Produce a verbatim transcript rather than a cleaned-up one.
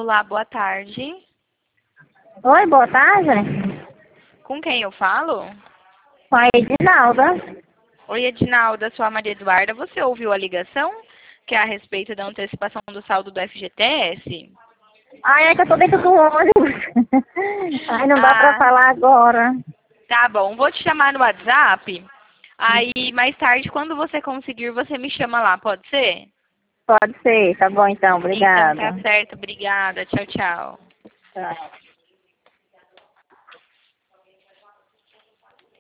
Olá, boa tarde. Oi, boa tarde. Com quem eu falo? Com a Edinalda. Oi, Edinalda, sou a Maria Eduarda. Você ouviu a ligação? Que é a respeito da antecipação do saldo do F G T S? Ai, é que eu tô dentro do ônibus. Ai, não dá pra Ah, falar agora. tá bom. Vou te chamar no WhatsApp. Aí, mais tarde, quando você conseguir, você me chama lá, pode ser? Pode ser, tá bom então, Então, obrigada. tá certo. Obrigada. Tchau, tchau. Tchau.